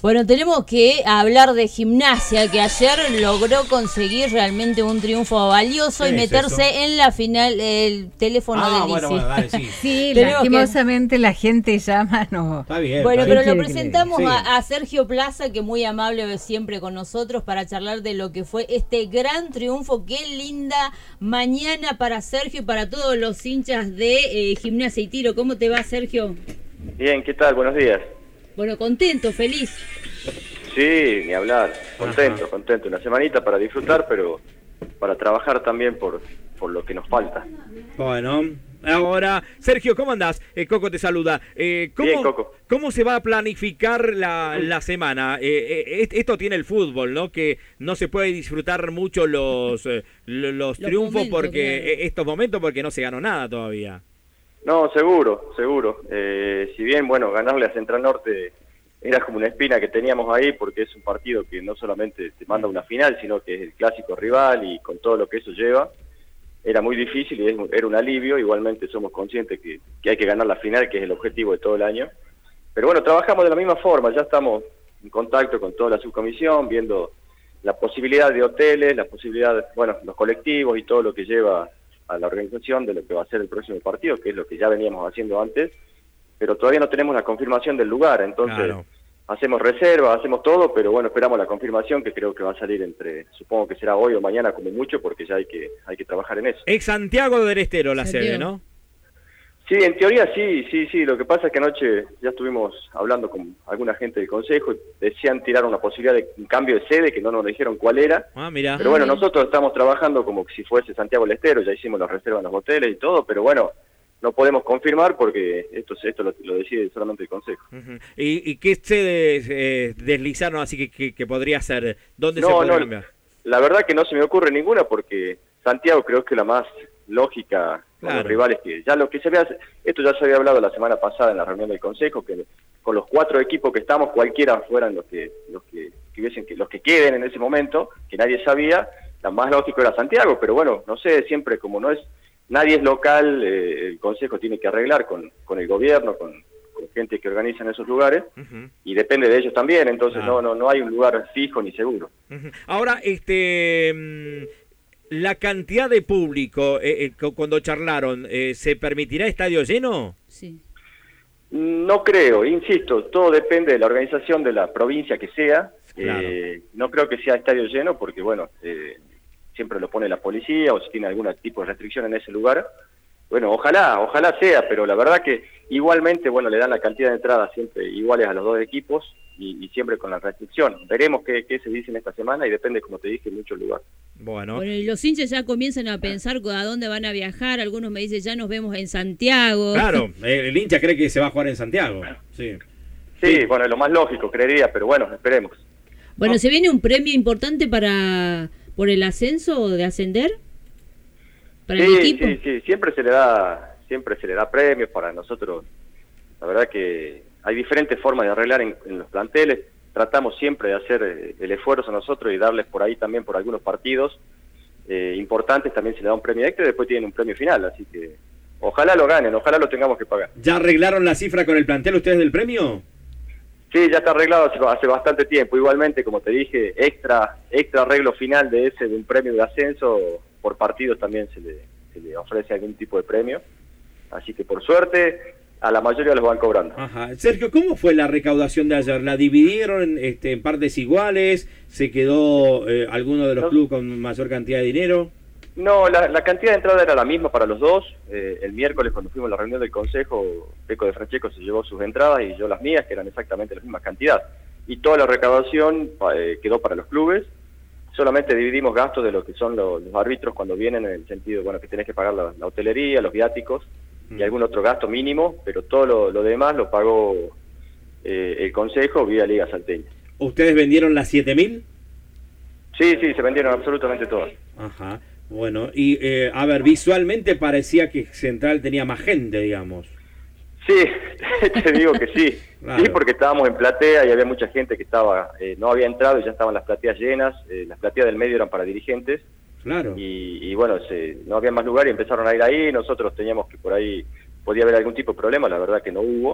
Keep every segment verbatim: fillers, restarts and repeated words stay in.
Bueno, tenemos que hablar de Gimnasia, que ayer logró conseguir realmente un triunfo valioso y meterse eso? en la final el teléfono ah, de bueno, bueno, dale, sí. Sí, lastimosamente que... la gente llama, no. Está bien. Bueno, está pero bien. lo presentamos sí. a, a Sergio Plaza, que muy amable siempre con nosotros para charlar de lo que fue este gran triunfo. Qué linda mañana para Sergio y para todos los hinchas de eh, Gimnasia y Tiro. ¿Cómo te va, Sergio? Bien, ¿qué tal? Buenos días. Bueno, contento, feliz. Sí, ni hablar, contento, Ajá. contento. Una semanita para disfrutar, pero para trabajar también por, por lo que nos falta. Bueno, ahora, Sergio, ¿cómo andás? Eh, Coco te saluda. Eh, ¿cómo, Bien, Coco. ¿Cómo se va a planificar la, la semana? Eh, eh, esto tiene el fútbol, ¿no? Que no se puede disfrutar mucho los, eh, los, los triunfos momentos, porque claro. estos momentos porque no se ganó nada todavía. No, seguro, seguro. Eh, si bien, bueno, ganarle a Central Norte era como una espina que teníamos ahí, porque es un partido que no solamente te manda a una final, sino que es el clásico rival y con todo lo que eso lleva, era muy difícil y es, era un alivio. Igualmente somos conscientes que, que hay que ganar la final, que es el objetivo de todo el año. Pero bueno, trabajamos de la misma forma, ya estamos en contacto con toda la subcomisión, viendo la posibilidad de hoteles, la posibilidad, bueno, los colectivos y todo lo que lleva a la organización de lo que va a ser el próximo partido, que es lo que ya veníamos haciendo antes, pero todavía no tenemos la confirmación del lugar, entonces Claro. hacemos reservas, hacemos todo, pero bueno, esperamos la confirmación, que creo que va a salir entre, supongo que será hoy o mañana como mucho, porque ya hay que hay que trabajar en eso. Es Santiago del Estero la Santiago. sede, ¿no? Sí, en teoría sí, sí, sí, lo que pasa es que anoche ya estuvimos hablando con alguna gente del consejo, y decían tirar una posibilidad de un cambio de sede, que no nos dijeron cuál era. Ah, mira. Pero bueno, nosotros estamos trabajando como si fuese Santiago del Estero, ya hicimos las reservas en los hoteles y todo, pero bueno, no podemos confirmar porque esto esto lo, lo decide solamente el Consejo. Uh-huh. ¿Y, ¿Y qué sedes eh, deslizaron así que, que, que podría ser? ¿Dónde No, se podría no, cambiar? la verdad que no se me ocurre ninguna porque Santiago creo que es la más lógica con Claro. los rivales, que ya lo que se ve, hace- esto ya se había hablado la semana pasada en la reunión del Consejo, que con los cuatro equipos que estamos, cualquiera fueran los que los que, que hubiesen que los que queden en ese momento, que nadie sabía, la más lógico era Santiago, pero bueno, no sé, siempre como no es, nadie es local, eh, el Consejo tiene que arreglar con, con el gobierno, con, con gente que organiza en esos lugares, Uh-huh. y depende de ellos también, entonces Claro. no, no, no hay un lugar fijo ni seguro. Uh-huh. Ahora, este... mm, la cantidad de público, eh, eh, cu- cuando charlaron, eh, ¿se permitirá estadio lleno? Sí. No creo, insisto, todo depende de la organización de la provincia que sea. Claro. Eh, no creo que sea estadio lleno porque, bueno, eh, siempre lo pone la policía o si tiene algún tipo de restricción en ese lugar. Bueno, ojalá, ojalá sea, pero la verdad que igualmente, bueno, le dan la cantidad de entradas siempre iguales a los dos equipos y, y siempre con la restricción. Veremos qué, qué se dice en esta semana y depende, como te dije, mucho el lugar. Bueno, Bueno, y los hinchas ya comienzan a pensar a dónde van a viajar. Algunos me dicen, ya nos vemos en Santiago. claro, eh, el hincha cree que se va a jugar en Santiago. Sí. Sí, Sí. bueno, es lo más lógico, creería, pero bueno, esperemos. Bueno, No. ¿se viene un premio importante para por el ascenso o de ascender? ¿Para el Sí, equipo? sí, sí, siempre se le da, siempre se le da premios para nosotros. La verdad que hay diferentes formas de arreglar en, en los planteles. Tratamos siempre de hacer eh, el esfuerzo nosotros y darles por ahí también por algunos partidos eh, importantes, también se le da un premio extra y después tienen un premio final, así que ojalá lo ganen, ojalá lo tengamos que pagar. ¿Ya arreglaron la cifra con el plantel ustedes del premio? Sí, ya está arreglado hace, hace bastante tiempo. Igualmente, como te dije, extra extra arreglo final de ese de un premio de ascenso, por partidos también se le, se le ofrece algún tipo de premio. Así que por suerte a la mayoría los van cobrando. Ajá. Sergio, ¿cómo fue la recaudación de ayer? ¿La dividieron este, en partes iguales? ¿Se quedó eh, alguno de los No. clubes con mayor cantidad de dinero? No, la, la cantidad de entrada era la misma para los dos. Eh, el miércoles cuando fuimos a la reunión del consejo, Peco de Francesco se llevó sus entradas y yo las mías, que eran exactamente la misma cantidad. Y toda la recaudación eh, quedó para los clubes. Solamente dividimos gastos de lo que son los, los árbitros cuando vienen, en el sentido, bueno, que tenés que pagar la, la hotelería, los viáticos y algún otro gasto mínimo, pero todo lo, lo demás lo pagó eh, el consejo vía Liga Salteña. ¿Ustedes vendieron las siete mil? Sí, sí, se vendieron absolutamente todas. Ajá. Bueno, y eh, a ver, visualmente parecía que Central tenía más gente, digamos. Sí, te digo que sí. Claro. Sí, porque estábamos en platea y había mucha gente que estaba eh, no había entrado y ya estaban las plateas llenas. Eh, las plateas del medio eran para dirigentes. Claro. Y, y bueno, se, no había más lugar y empezaron a ir ahí. Nosotros teníamos que por ahí, podía haber algún tipo de problema, la verdad que no hubo.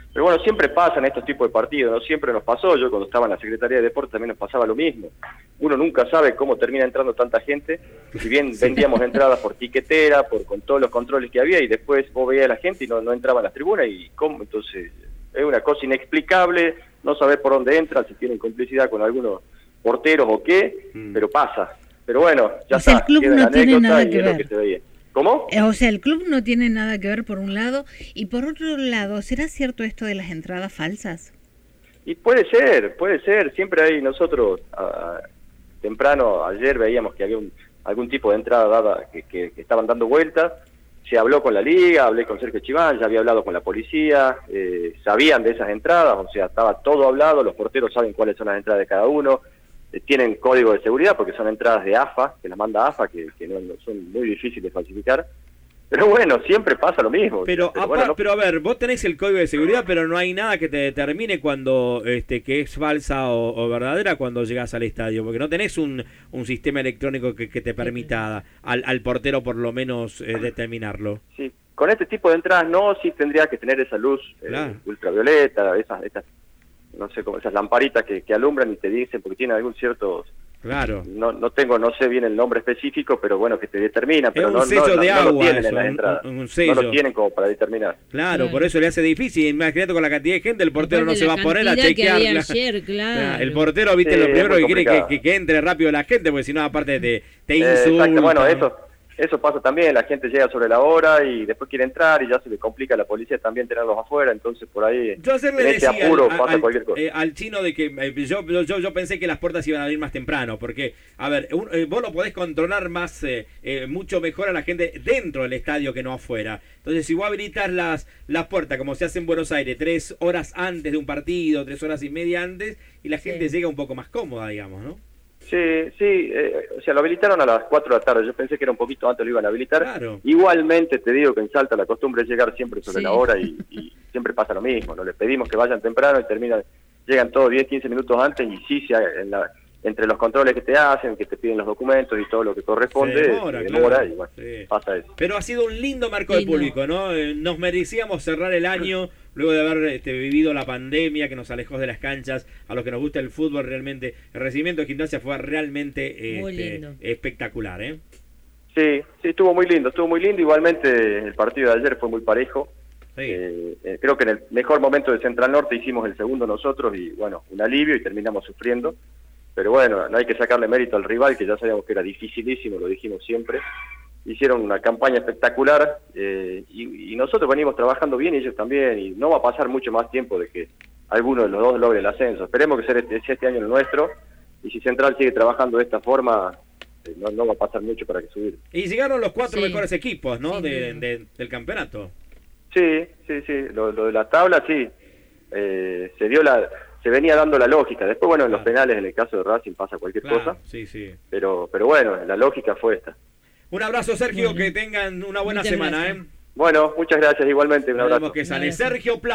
Pero bueno, siempre pasan estos tipos de partidos, no siempre nos pasó. Yo cuando estaba en la Secretaría de Deportes también nos pasaba lo mismo. Uno nunca sabe cómo termina entrando tanta gente. Si bien vendíamos entradas por tiquetera, por con todos los controles que había, y después vos veías a la gente y no, no entraba a las tribunas, y cómo, entonces es una cosa inexplicable, no sabés por dónde entran, si tienen complicidad con algunos porteros o qué, mm. pero pasa. Pero bueno, ya o sea, está, el club no tiene nada que ver. Que se veía. ¿Cómo? O sea, el club no tiene nada que ver por un lado, y por otro lado, ¿será cierto esto de las entradas falsas? Y puede ser, puede ser, siempre hay nosotros, a, temprano, ayer veíamos que había un, algún tipo de entrada dada que, que, que estaban dando vueltas, se habló con la liga, hablé con Sergio Chiván, ya había hablado con la policía, eh, sabían de esas entradas, o sea, estaba todo hablado, los porteros saben cuáles son las entradas de cada uno, tienen código de seguridad porque son entradas de A F A, que las manda A F A, que, que no, no son muy difíciles de falsificar. Pero bueno, siempre pasa lo mismo. Pero, pero, a, bueno, no... pero a ver, vos tenés el código de seguridad, pero no hay nada que te determine cuando este que es falsa o, o verdadera cuando llegás al estadio, porque no tenés un, un sistema electrónico que, que te permita al, al portero por lo menos eh, determinarlo. Sí, con este tipo de entradas no, sí tendría que tener esa luz claro. eh, ultravioleta, esas, esas no sé, como esas lamparitas que, que alumbran y te dicen, porque tienen algún cierto... Claro. No no tengo, no sé bien el nombre específico, pero bueno, que te determina, pero es un no, sello no, de no, agua, no lo tienen eso, en las entradas. Un, un sello. No lo tienen como para determinar. Claro, claro, por eso le hace difícil. Imagínate con la cantidad de gente, el portero no se va a poner a chequear. Que ayer, claro. El portero, viste, sí, lo primero que quiere que, que, que entre rápido la gente, porque si no, aparte te, te insulta. Eh, exacto, bueno, eso... Eso pasa también, la gente llega sobre la hora y después quiere entrar y ya se le complica a la policía también tenerlos afuera, entonces por ahí yo ayer le en decía ese apuro al, pasa al, cualquier cosa. Eh, al chino de que eh, yo, yo yo pensé que las puertas iban a abrir más temprano, porque, a ver, un, eh, vos lo podés controlar más, eh, eh, mucho mejor a la gente dentro del estadio que no afuera. Entonces, si vos habilitas las, las puertas, como se hace en Buenos Aires, tres horas antes de un partido, tres horas y media antes, y la gente sí. llega un poco más cómoda, digamos, ¿no? Sí, sí, eh, o sea, lo habilitaron a las cuatro de la tarde, yo pensé que era un poquito antes lo iban a habilitar. Claro. Igualmente te digo que en Salta la costumbre es llegar siempre sobre sí. la hora y, y siempre pasa lo mismo, ¿no? Les pedimos que vayan temprano y terminan, llegan todos diez, quince minutos antes y sí, se, en la, entre los controles que te hacen, que te piden los documentos y todo lo que corresponde, se demora, se demora claro. y bueno, sí. pasa eso. Pero ha sido un lindo marco lindo. de público, ¿no? Eh, nos merecíamos cerrar el año luego de haber este, vivido la pandemia que nos alejó de las canchas, a los que nos gusta el fútbol realmente. El recibimiento de Gimnasia fue realmente este, espectacular, ¿eh? Sí, sí, estuvo muy lindo, estuvo muy lindo. Igualmente el partido de ayer fue muy parejo. Sí. Eh, eh, creo que en el mejor momento de Central Norte hicimos el segundo nosotros y bueno, un alivio y terminamos sufriendo. Pero bueno, no hay que sacarle mérito al rival, que ya sabíamos que era dificilísimo, lo dijimos siempre. Hicieron una campaña espectacular eh, y, y nosotros venimos trabajando bien y ellos también, y no va a pasar mucho más tiempo de que alguno de los dos logre el ascenso. Esperemos que sea este, sea este año el nuestro, y si Central sigue trabajando de esta forma, eh, no, no va a pasar mucho para que subir. Y llegaron los cuatro sí. mejores equipos, ¿no? Sí, de, de, del campeonato. Sí, sí, sí, lo, lo de la tabla sí, eh, se dio la... se venía dando la lógica. Después, bueno, en los penales, en el caso de Racing, pasa cualquier claro, cosa. Sí, sí. Pero, pero bueno, la lógica fue esta. Un abrazo, Sergio, uh-huh. que tengan una buena muchas semana, gracias. ¿eh? Bueno, muchas gracias igualmente. Un abrazo. Que sale Sergio Pla